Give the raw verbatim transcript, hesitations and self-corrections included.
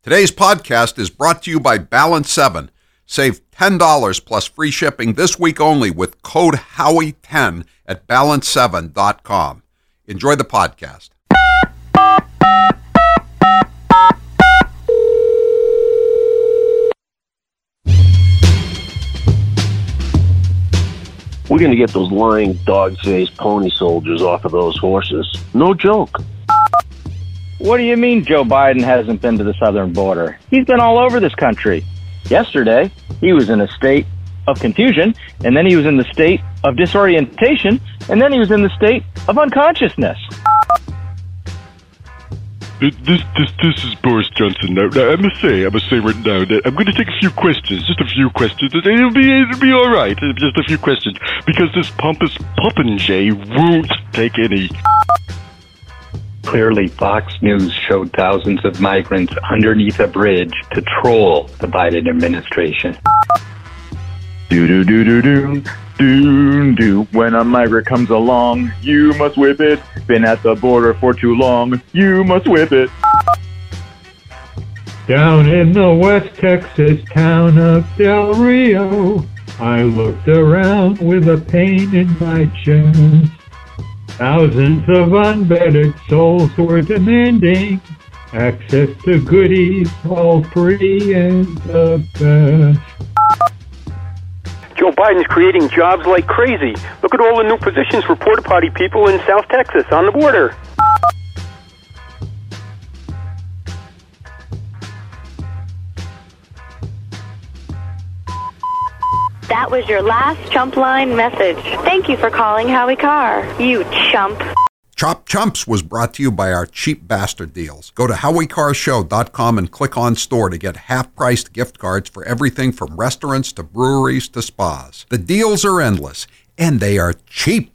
Today's podcast is brought to you by Balance seven. Save ten dollars plus free shipping this week only with code Howie ten at balance seven dot com. Enjoy the podcast. We're going to get those lying, dog-faced pony soldiers off of those horses. No joke. What do you mean Joe Biden hasn't been to the southern border? He's been all over this country. Yesterday, he was in a state of confusion, and then he was in the state of disorientation, and then he was in the state of unconsciousness. This this this is Boris Johnson. Now, now I must say, I must say right now that I'm going to take a few questions, just a few questions. It'll be it'll be all right. Just a few questions, because this pompous popinjay won't take any. Clearly, Fox News showed thousands of migrants underneath a bridge to troll the Biden administration. Do do do do do do do. When a migrant comes along, you must whip it. Been at the border for too long, you must whip it. Down in the West Texas town of Del Rio, I looked around with a pain in my chest. Thousands of unvetted souls were demanding access to goodies, all free and the best. Joe Biden's creating jobs like crazy. Look at all the new positions for porta potty people in South Texas on the border. That was your last Chump Line message. Thank you for calling Howie Carr, you chump. Chop Chumps was brought to you by our cheap bastard deals. Go to howie carr show dot com and click on store to get half-priced gift cards for everything from restaurants to breweries to spas. The deals are endless, and they are cheap.